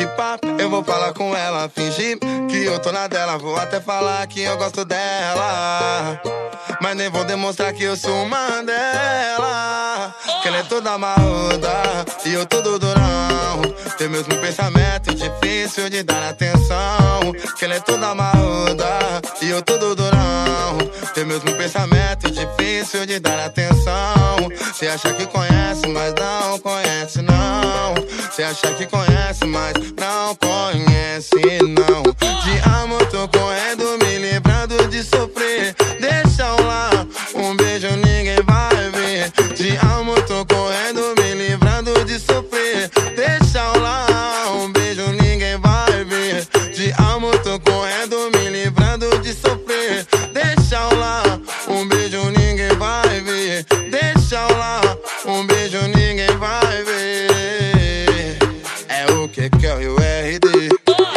Se pá, eu vou falar com ela, fingir que eu tô na dela. Vou até falar que eu gosto dela, mas nem vou demonstrar que eu sou uma dela. Que ela é toda marruda e eu todo durão. Tem mesmo pensamento, difícil de dar atenção. Que ela é toda marruda e eu todo durão. Tem mesmo pensamento, difícil de dar atenção. Cê acha que conhece, mas não conhece não. Cê acha que conhece, mas não conhece não. De amor tô correndo, me livrando de sofrer. Deixa eu lá, um beijo ninguém vai ver. De amor tô correndo, me livrando de sofrer. Deixa eu lá, um beijo ninguém vai ver. De amor tô correndo, me livrando de sofrer. Deixa eu lá, um beijo ninguém vai ver. Deixa eu lá, um beijo ninguém vai ver. É o que é o RD.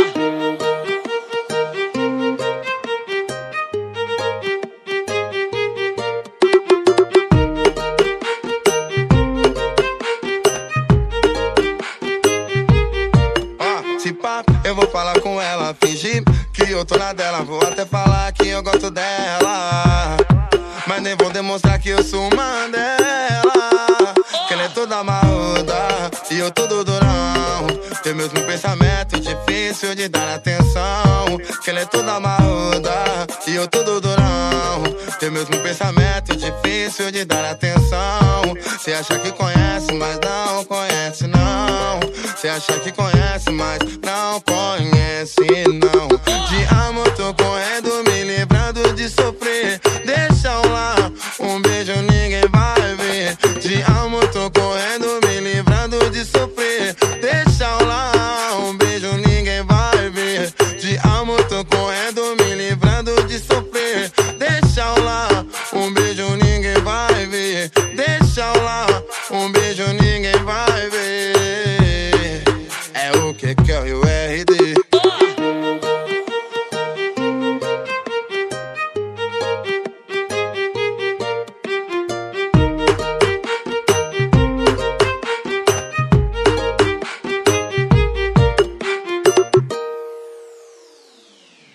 Se pá, eu vou falar com ela, fingir que eu tô na dela. Vou até falar que eu gosto dela, mas nem vou demonstrar que eu sou uma dela. Que ela é toda marruda e eu todo durão. Tem mesmo pensamento, difícil de dar atenção. Que ela é toda marruda e eu todo durão. Tem mesmo pensamento, difícil de dar atenção. Cê acha que conhece, mas não conhece não. Cê acha que conhece, mas não conhece não. De amor tô correndo, me livrando de sofrer. Deixa eu lá, um beijo ninguém vai ver. De amor tô correndo, me livrando de sofrer. Deixa eu lá, um beijo ninguém vai ver. De amor tô correndo, me livrando de sofrer. Deixa eu lá, um beijo ninguém vai ver. Deixa eu lá, um beijo ninguém vai ver. É o que é o